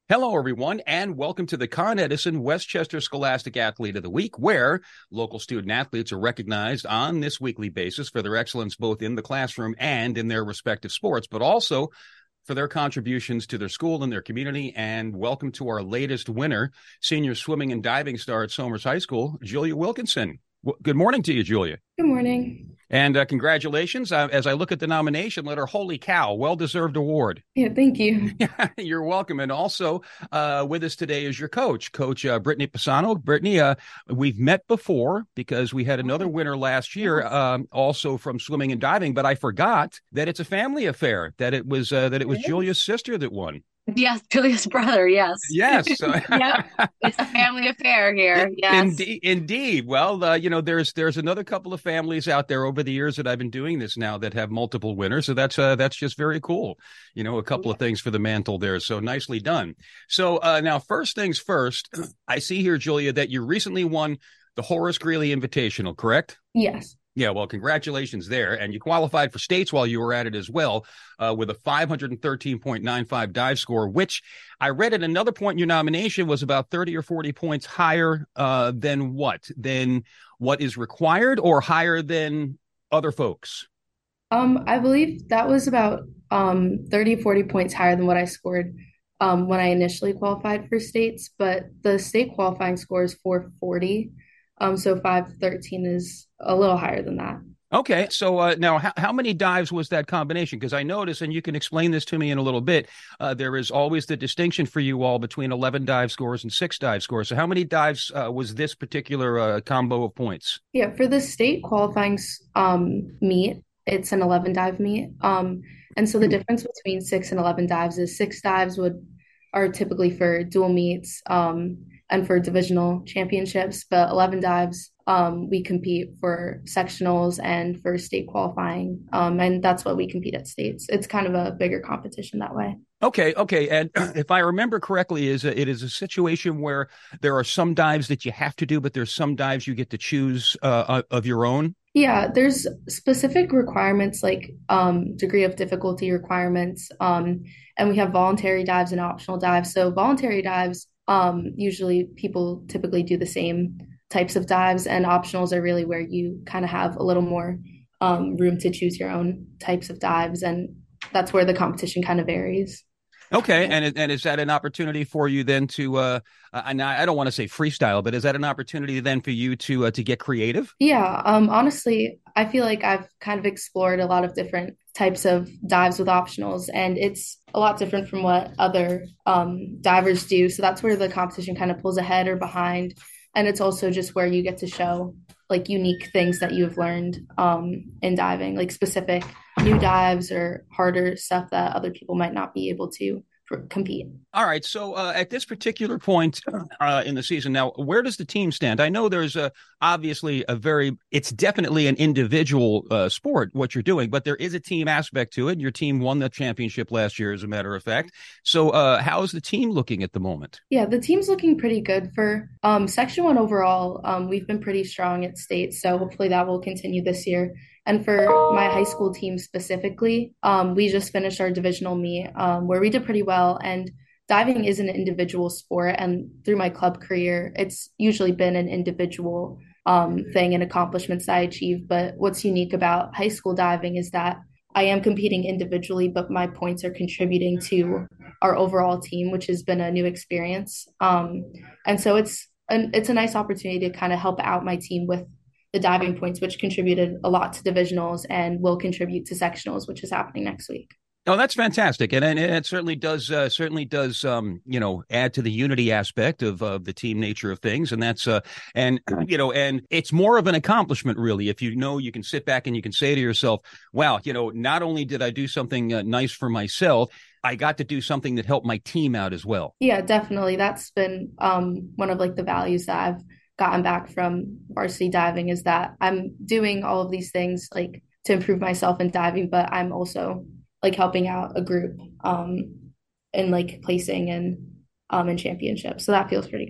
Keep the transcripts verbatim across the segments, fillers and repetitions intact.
Hello, everyone, and welcome to the Con Edison Westchester Scholastic Athlete of the Week, where local student athletes are recognized on this weekly basis for their excellence both in the classroom and in their respective sports, but also for their contributions to their school and their community. And welcome to our latest winner, senior swimming and diving star at Somers High School, Julia Wilkinson. W- Good morning to you, Julia. Good morning. And uh, congratulations. Uh, as I look at the nomination letter, holy cow, well-deserved award. Yeah, thank you. You're welcome. And also uh, with us today is your coach, Coach uh, Brittany Pisano. Brittany, uh, we've met before because we had another winner last year, um, also from swimming and diving. But I forgot that it's a family affair. That it was uh, that it was Julia's sister that won. Yes, Julia's brother. Yes. Yes. Yep. It's a family affair here. Yes. Indeed. Indeed. Well, uh, you know, there's there's another couple of families out there over the years that I've been doing this now that have multiple winners. So that's uh, that's just very cool. You know, a couple of things for the mantle there. So nicely done. So uh, now, first things first, I see here, Julia, that you recently won the Horace Greeley Invitational, correct? Yes. Yeah, well, congratulations there. And you qualified for states while you were at it as well, uh, with a five thirteen point nine five dive score, which I read at another point in your nomination was about thirty or forty points higher uh, than what? Than what is required or higher than other folks? Um, I believe that was about um thirty, forty points higher than what I scored um when I initially qualified for states, but the state qualifying score is four forty. Um, so five thirteen is a little higher than that. Okay, so uh, now how, how many dives was that combination? Because I noticed, and you can explain this to me in a little bit, uh, there is always the distinction for you all between eleven dive scores and six dive scores. So how many dives uh, was this particular uh, combo of points? Yeah, for the state qualifying um meet, it's an eleven dive meet. Um, and so the difference between six and eleven dives is six dives would are typically for dual meets um and for divisional championships, but eleven dives um we compete for sectionals and for state qualifying. Um, and that's what we compete at states. It's kind of a bigger competition that way. Okay, okay. And if I remember correctly, is it is a situation where there are some dives that you have to do, but there's some dives you get to choose uh, of your own? Yeah, there's specific requirements like um, degree of difficulty requirements, um, and we have voluntary dives and optional dives. So voluntary dives, um, usually people typically do the same types of dives, and optionals are really where you kind of have a little more um, room to choose your own types of dives, and that's where the competition kind of varies. Okay, and and is that an opportunity for you then to uh, and I don't want to say freestyle, but is that an opportunity then for you to uh, to get creative? Yeah, um, honestly, I feel like I've kind of explored a lot of different types of dives with optionals, and it's a lot different from what other um, divers do. So that's where the competition kind of pulls ahead or behind. And it's also just where you get to show like unique things that you've learned um, in diving, like specific new dives or harder stuff that other people might not be able to for, compete. All right. So uh, at this particular point uh, in the season now, where does the team stand? I know there's a, obviously a very, it's definitely an individual uh, sport, what you're doing, but there is a team aspect to it. Your team won the championship last year, as a matter of fact. So uh, how is the team looking at the moment? Yeah, the team's looking pretty good for um, Section one overall. Um, we've been pretty strong at state, so hopefully that will continue this year. And for my high school team specifically, um, we just finished our divisional meet um, where we did pretty well. And diving is an individual sport. And through my club career, it's usually been an individual um, thing and accomplishments that I achieve. But what's unique about high school diving is that I am competing individually, but my points are contributing to our overall team, which has been a new experience. Um, and so it's an, it's a nice opportunity to kind of help out my team with the diving points, which contributed a lot to divisionals and will contribute to sectionals, which is happening next week. Oh, that's fantastic, and, and it certainly does uh, certainly does um, you know add to the unity aspect of uh, the team nature of things, and that's uh, and you know and it's more of an accomplishment really if you know you can sit back and you can say to yourself, wow, you know, not only did I do something uh, nice for myself, I got to do something that helped my team out as well. Yeah, definitely. That's been um, one of like the values that I've gotten back from varsity diving is that I'm doing all of these things like to improve myself in diving, but I'm also like helping out a group um in like placing and um in championships. So that feels pretty good.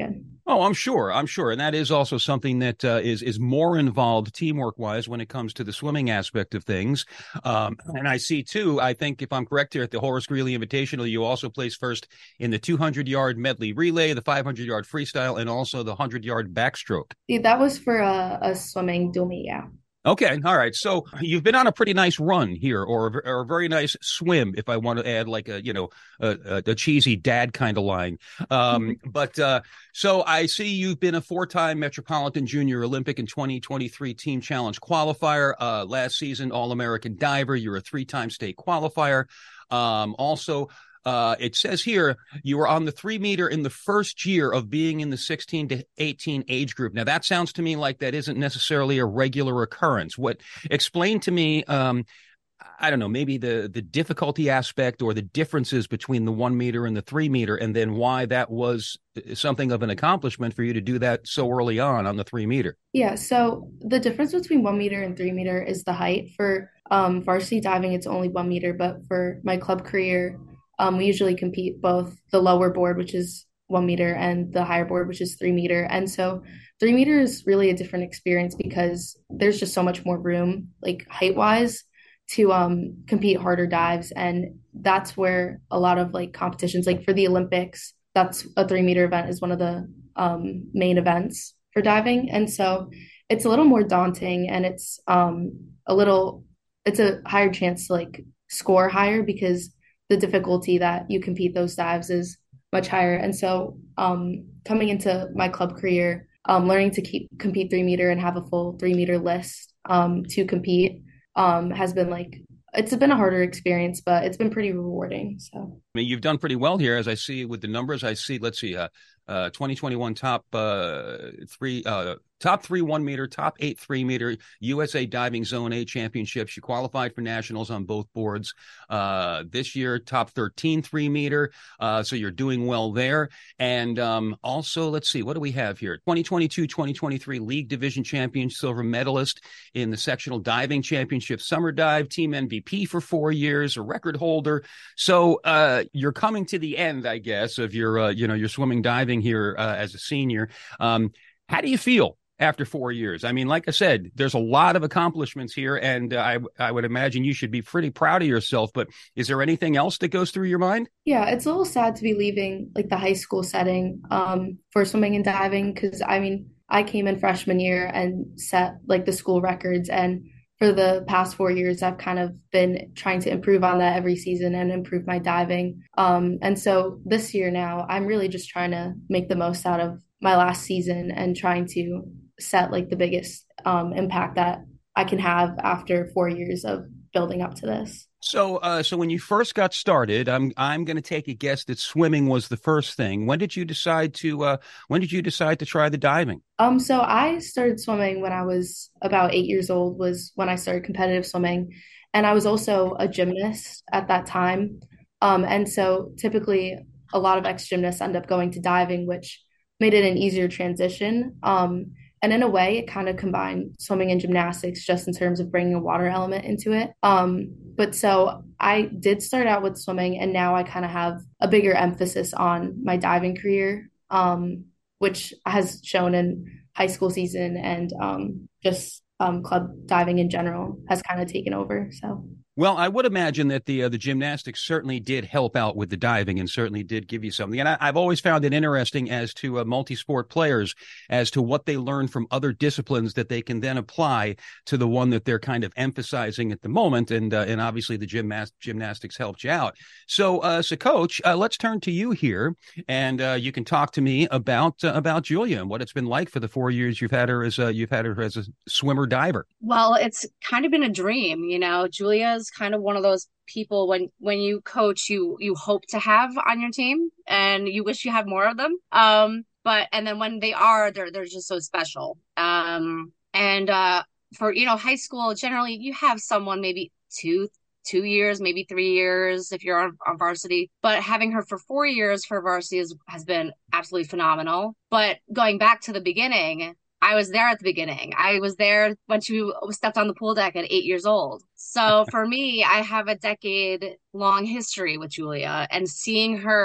Oh, I'm sure. I'm sure. And that is also something that uh, is is more involved teamwork wise when it comes to the swimming aspect of things. Um, and I see too, I think if I'm correct here at the Horace Greeley Invitational, you also placed first in the two hundred yard medley relay, the five hundred yard freestyle, and also the one hundred yard backstroke. Yeah, that was for a, a swimming dummy, yeah. Okay. All right. So you've been on a pretty nice run here, or, or a very nice swim, if I want to add like a, you know, a, a, a cheesy dad kind of line. Um, but uh, so I see you've been a four-time Metropolitan Junior Olympic and twenty twenty-three Team Challenge qualifier. Uh, last season, All-American diver. You're a three-time state qualifier. Um, also, Uh, it says here you were on the three meter in the first year of being in the sixteen to eighteen age group. Now that sounds to me like that isn't necessarily a regular occurrence. What explain to me, um, I don't know, maybe the the difficulty aspect or the differences between the one meter and the three meter, and then why that was something of an accomplishment for you to do that so early on on the three meter. Yeah, so the difference between one meter and three meter is the height. For um, varsity diving, it's only one meter, but for my club career, um, we usually compete both the lower board, which is one meter, and the higher board, which is three meter. And so three meter is really a different experience because there's just so much more room, like height wise, to um, compete harder dives. And that's where a lot of like competitions, like for the Olympics, that's a three meter event is one of the um, main events for diving. And so it's a little more daunting and it's um, a little, it's a higher chance to like score higher because the difficulty that you compete those dives is much higher. And so um, coming into my club career, um, learning to keep compete three meter and have a full three meter list um, to compete um, has been like, it's been a harder experience, but it's been pretty rewarding. So I mean, you've done pretty well here, as I see with the numbers. I see, let's see, uh, uh, twenty twenty-one top uh, three, uh, top three one meter, top eight three meter U S A Diving Zone A championships. You qualified for nationals on both boards. Uh, this year, top thirteen three meter. Uh, so you're doing well there. And um, also, let's see, what do we have here? twenty twenty-two twenty twenty-three League Division Champion, silver medalist in the Sectional Diving Championship Summer Dive, team M V P for four years, a record holder. So uh, you're coming to the end, I guess, of your, uh, you know, your swimming diving here uh, as a senior. Um, how do you feel after four years? I mean, like I said, there's a lot of accomplishments here, and uh, I I would imagine you should be pretty proud of yourself. But is there anything else that goes through your mind? yeah, it's a little sad to be leaving like the high school setting um, for swimming and diving because I mean, I came in freshman year and set like the school records. And for the past four years, I've kind of been trying to improve on that every season and improve my diving. Um, and so this year now, I'm really just trying to make the most out of my last season and trying to set like the biggest um, impact that I can have after four years of building up to this. So, uh, so when you first got started, I'm I'm going to take a guess that swimming was the first thing. When did you decide to uh, When did you decide to try the diving? Um, so I started swimming when I was about eight years old, was when I started competitive swimming. And I was also a gymnast at that time. Um, and so typically a lot of ex-gymnasts end up going to diving, which made it an easier transition. Um, and in a way, it kind of combined swimming and gymnastics just in terms of bringing a water element into it. Um, but so I did start out with swimming, and now I kind of have a bigger emphasis on my diving career. Um, which has shown in high school season and um, just um, club diving in general has kind of taken over. So. Well, I would imagine that the uh, the gymnastics certainly did help out with the diving and certainly did give you something. And I, I've always found it interesting as to uh, multi-sport players as to what they learn from other disciplines that they can then apply to the one that they're kind of emphasizing at the moment. And uh, and obviously the gymnast gymnastics helped you out. So, uh, so Coach, uh, let's turn to you here, and uh, you can talk to me about uh, about Julia and what it's been like for the four years you've had her as a, you've had her as a swimmer diver. Well, it's kind of been a dream, you know. Julia's kind of one of those people when when you coach, you you hope to have on your team and you wish you had more of them. Um, but and then when they are, they're they're just so special. Um, and uh, for you know, high school, generally you have someone maybe two two years, maybe three years if you're on, on varsity. But having her for four years for varsity is, has been absolutely phenomenal. But going back to the beginning, I was there at the beginning. I was there when she stepped on the pool deck at eight years old. So for me, I have a decade long history with Julia, and seeing her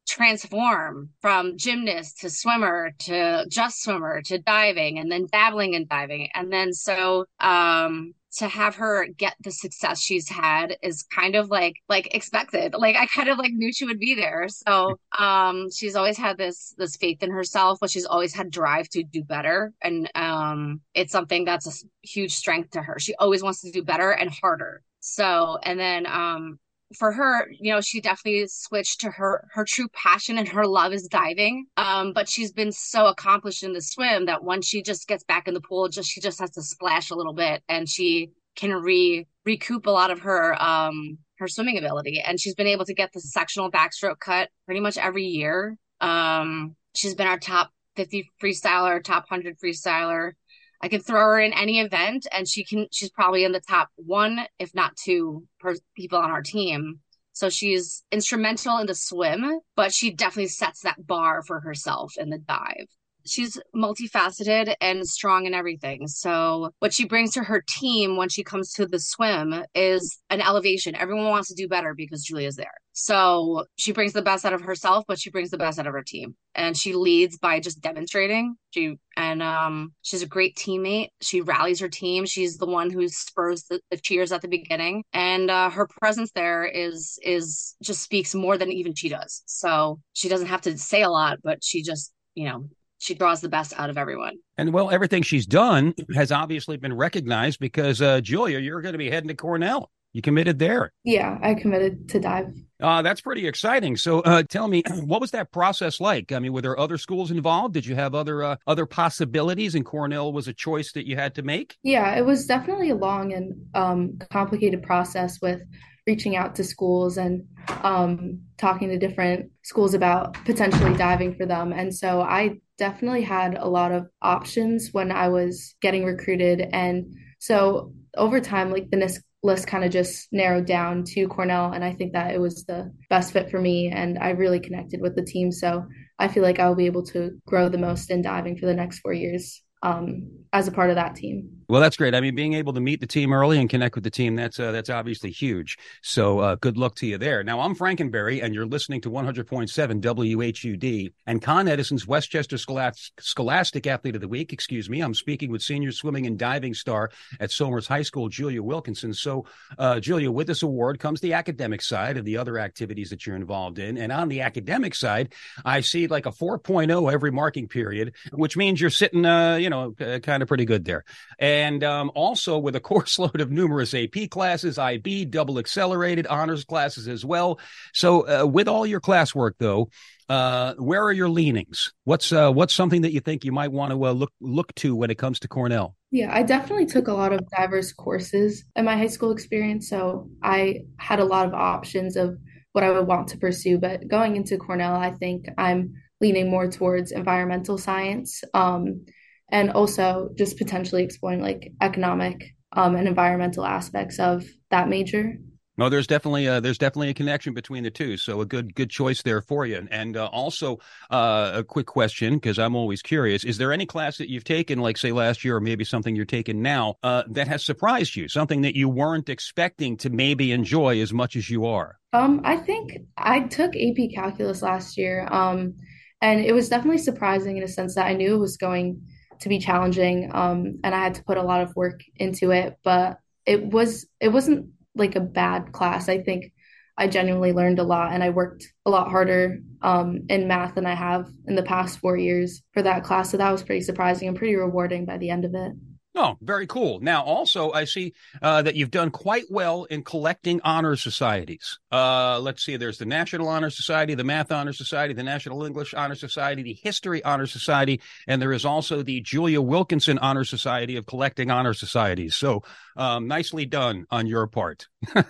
transform from gymnast to swimmer to just swimmer to diving and then dabbling in diving. And then so um to have her get the success she's had is kind of like like expected. Like I kind of like knew she would be there. So um she's always had this this faith in herself, but she's always had drive to do better. And um it's something that's a huge strength to her. She always wants to do better and harder. So and then um for her, you know, she definitely switched to her her true passion, and her love is diving. Um, but she's been so accomplished in the swim that once she just gets back in the pool, just she just has to splash a little bit, and she can re recoup a lot of her um her swimming ability. And she's been able to get the sectional backstroke cut pretty much every year. Um, she's been our top fifty freestyler, top one hundred freestyler. I can throw her in any event and she can, she's probably in the top one, if not two per people on our team. So she's instrumental in the swim, but she definitely sets that bar for herself in the dive. She's multifaceted and strong in everything. So what she brings to her team when she comes to the swim is an elevation. Everyone wants to do better because Julia's there. So she brings the best out of herself, but she brings the best out of her team. And she leads by just demonstrating. She and um, she's a great teammate. She rallies her team. She's the one who spurs the, the cheers at the beginning. And uh, her presence there is is just speaks more than even she does. So she doesn't have to say a lot, but she just, you know, she draws the best out of everyone. And well, everything she's done has obviously been recognized because, uh, Julia, you're going to be heading to Cornell. You committed there. Yeah, I committed to dive. Uh, that's pretty exciting. So uh, tell me, what was that process like? I mean, were there other schools involved? Did you have other uh, other possibilities, and Cornell was a choice that you had to make? Yeah, it was definitely a long and um, complicated process with reaching out to schools and um, talking to different schools about potentially diving for them. And so I definitely had a lot of options when I was getting recruited. And so over time, like the list list kind of just narrowed down to Cornell. And I think that it was the best fit for me. And I really connected with the team. So I feel like I'll be able to grow the most in diving for the next four years um, as a part of that team. Well, that's great. I mean, being able to meet the team early and connect with the team, that's uh, that's obviously huge. So uh, good luck to you there. Now, I'm Frankenberry, and you're listening to one hundred point seven W H U D and Con Edison's Westchester Scholastic, Scholastic Athlete of the Week. Excuse me. I'm speaking with senior swimming and diving star at Somers High School, Julia Wilkinson. So, uh, Julia, with this award comes the academic side of the other activities that you're involved in. And on the academic side, I see like a four point oh every marking period, which means you're sitting, uh, you know, uh, kind of pretty good there. And um, also with a course load of numerous A P classes, I B, double accelerated, honors classes as well. So uh, with all your classwork, though, uh, where are your leanings? What's uh, what's something that you think you might want to uh, look look to when it comes to Cornell? Yeah, I definitely took a lot of diverse courses in my high school experience. So I had a lot of options of what I would want to pursue. But going into Cornell, I think I'm leaning more towards environmental science. Um, and also just potentially exploring like economic um, and environmental aspects of that major. No, there's definitely a, there's definitely a connection between the two. So a good good choice there for you. And uh, also uh, a quick question, because I'm always curious: is there any class that you've taken, like say last year, or maybe something you're taking now, uh, that has surprised you? Something that you weren't expecting to maybe enjoy as much as you are? Um, I think I took A P Calculus last year, um, and it was definitely surprising in a sense that I knew it was going to be challenging, um, and I had to put a lot of work into it. But it was it wasn't like a bad class. I think I genuinely learned a lot, and I worked a lot harder um, in math than I have in the past four years for that class. So that was pretty surprising and pretty rewarding by the end of it. Oh, very cool. Now, also, I see uh, that you've done quite well in collecting honor societies. Uh, let's see, there's the National Honor Society, the Math Honor Society, the National English Honor Society, the History Honor Society, and there is also the Julia Wilkinson Honor Society of Collecting Honor Societies. So um, nicely done on your part.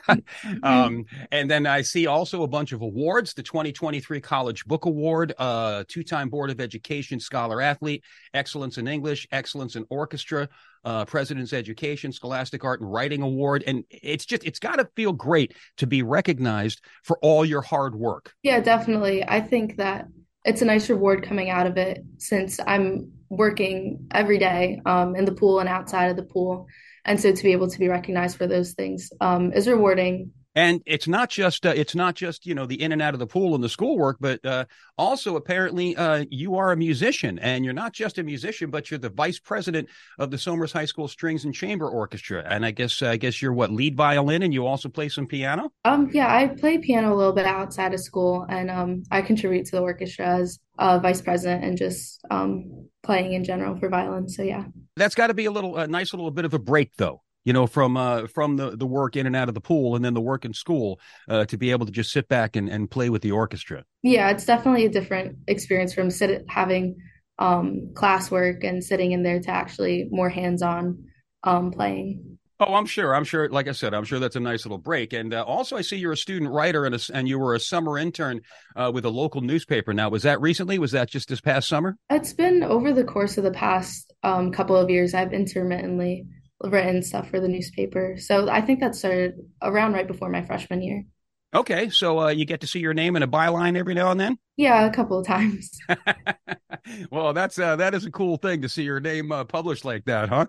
um, and then I see also a bunch of awards, the twenty twenty-three College Book Award, uh, two-time Board of Education Scholar Athlete, Excellence in English, Excellence in Orchestra, Uh, President's Education, Scholastic Art and Writing Award. And it's just, it's got to feel great to be recognized for all your hard work. Yeah, definitely. I think that it's a nice reward coming out of it since I'm working every day um, in the pool and outside of the pool. And so to be able to be recognized for those things um, is rewarding And it's not just uh, it's not just, you know, the in and out of the pool and the schoolwork, but uh, also apparently uh, you are a musician, and you're not just a musician, but you're the vice president of the Somers High School Strings and Chamber Orchestra. And I guess I guess you're what, lead violin, and you also play some piano? Um, yeah, I play piano a little bit outside of school, and um, I contribute to the orchestra as uh, vice president and just um, playing in general for violin. So yeah, That's got to be a little a nice little bit of a break, though. You know, from uh, from the, the work in and out of the pool, and then the work in school, uh, to be able to just sit back and, and play with the orchestra. yeah, it's definitely a different experience from sit having um, classwork and sitting in there to actually more hands-on um, playing. Oh, I'm sure. I'm sure. Like I said, I'm sure that's a nice little break. And uh, also, I see you're a student writer, and a, and you were a summer intern uh, with a local newspaper. Now, was that recently? Was that just this past summer? It's been over the course of the past um, couple of years. I've intermittently written stuff for the newspaper. So I think that started around right before my freshman year. Okay, so uh, you get to see your name in a byline every now and then. Yeah, a couple of times. Well, that's uh, that is a cool thing to see your name uh, published like that, huh?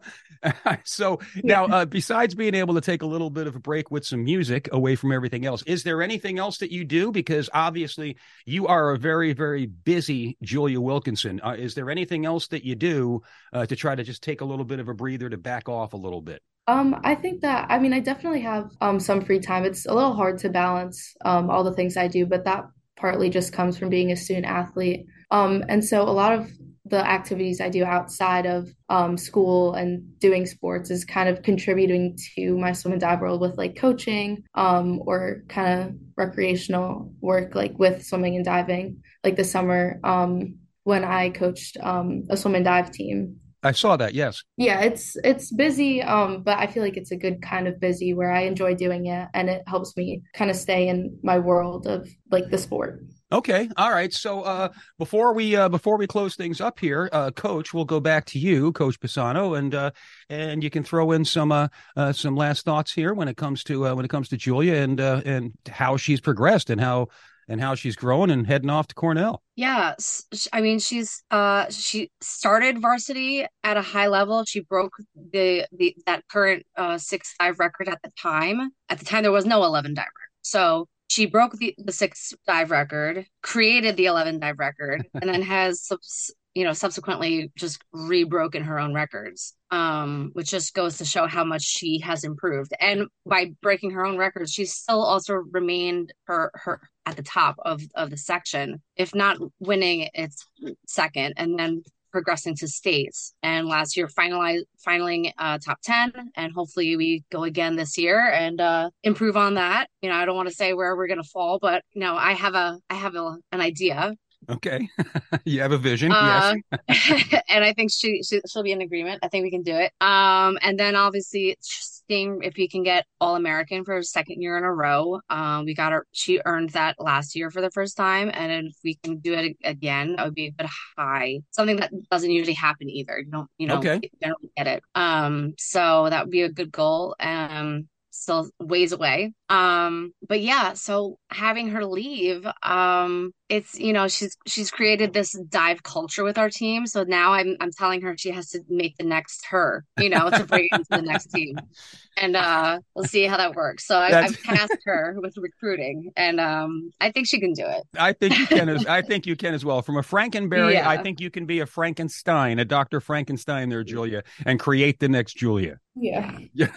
So now, Yeah. uh, besides being able to take a little bit of a break with some music away from everything else, is there anything else that you do? Because obviously, you are a very, very busy Julia Wilkinson. Uh, is there anything else that you do uh, to try to just take a little bit of a breather, to back off a little bit? Um, I think that, I mean, I definitely have um some free time. It's a little hard to balance um all the things I do, but that partly just comes from being a student athlete. Um, and so a lot of the activities I do outside of um school and doing sports is kind of contributing to my swim and dive world with like coaching um or kind of recreational work like with swimming and diving. Like this summer, um when I coached um a swim and dive team. I saw that. Yes. Yeah, it's it's busy, um, but I feel like it's a good kind of busy where I enjoy doing it and it helps me kind of stay in my world of like the sport. Okay. All right. So uh, before we uh, before we close things up here, uh, Coach, we'll go back to you, Coach Pisano, and uh, and you can throw in some uh, uh, some last thoughts here when it comes to uh, when it comes to Julia and uh, and how she's progressed and how and how she's growing and heading off to Cornell. Yeah, s- sh- I mean she's uh she started varsity at a high level. She broke the the that current uh six five record at the time. At the time there was no eleven dive record. So she broke the the six dive record, created the eleven dive record, and then has subs you know subsequently just rebroken her own records. Um, which just goes to show how much she has improved. And by breaking her own records, she's still also remained her her at the top of of the section, if not winning, it's second, and then progressing to states. And last year, finalize finaling uh, top ten, and hopefully we go again this year and uh, improve on that. You know, I don't want to say where we're gonna fall, but you know, I have a I have a, an idea. Okay. You have a vision. Yes. Uh, and I think she, she she'll be in agreement. I think we can do it. Um, and then obviously seeing if we can get All American for a second year in a row. Um, we got her. She earned that last year for the first time, and if we can do it again, that would be a good high. Something that doesn't usually happen either. You don't, you know, Okay. generally get it. Um, so that would be a good goal. Um. Still ways away. Um, but yeah, so having her leave, um, it's you know, she's she's created this dive culture with our team. So now I'm I'm telling her she has to make the next her, you know, to bring it into the next team. And uh we'll see how that works. So I, That's I've tasked her with recruiting, and um I think she can do it. I think you can as I think you can as well. From a Frankenberry, I Yeah. think you can be a Frankenstein, a Doctor Frankenstein there, Julia, and create the next Julia. Yeah. Yeah.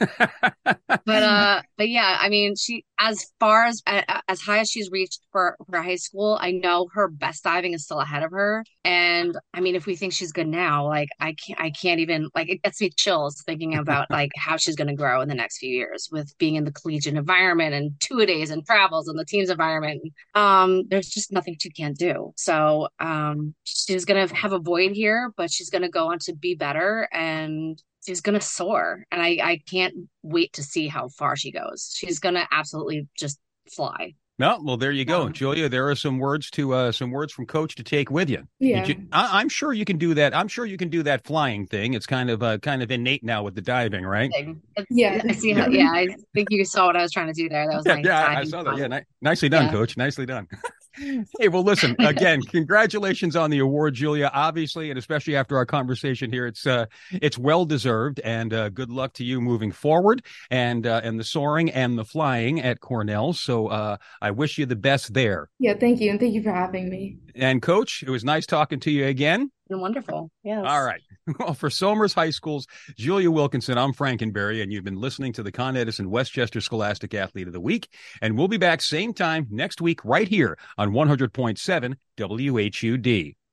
But uh, but yeah, I mean, she as far as a- as high as she's reached for for high school, I know her best diving is still ahead of her. And I mean, if we think she's good now, like I can't, I can't even like it gets me chills thinking about like how she's going to grow in the next few years with being in the collegiate environment and two a days and travels and the team's environment. Um, there's just nothing she can't do. So um, she's gonna have a void here, but she's gonna go on to be better, and she's gonna soar, and I I can't wait to see how far she goes. She's gonna absolutely just fly. No, well, there you go, Um, Julia. There are some words to uh, some words from Coach to take with you. You yeah. ju- I, I'm sure you can do that. I'm sure you can do that flying thing. It's kind of uh, kind of innate now with the diving, right? It's- Yeah. I see how. Yeah, I think you saw what I was trying to do there. That was Yeah, my yeah, I diving saw that. fun. Yeah, ni- nicely done, Yeah. Coach. Nicely done. Hey, well, listen, again, congratulations on the award, Julia, obviously, and especially after our conversation here. It's uh, it's well deserved, and uh, good luck to you moving forward and uh, and the soaring and the flying at Cornell. So uh, I wish you the best there. Yeah, thank you. And thank you for having me. And Coach, it was nice talking to you again. Wonderful. Yes. All right. Well, for Somers High School's Julia Wilkinson, I'm Frankenberry, and you've been listening to the Con Edison Westchester Scholastic Athlete of the Week. And we'll be back same time next week right here on one hundred point seven W H U D.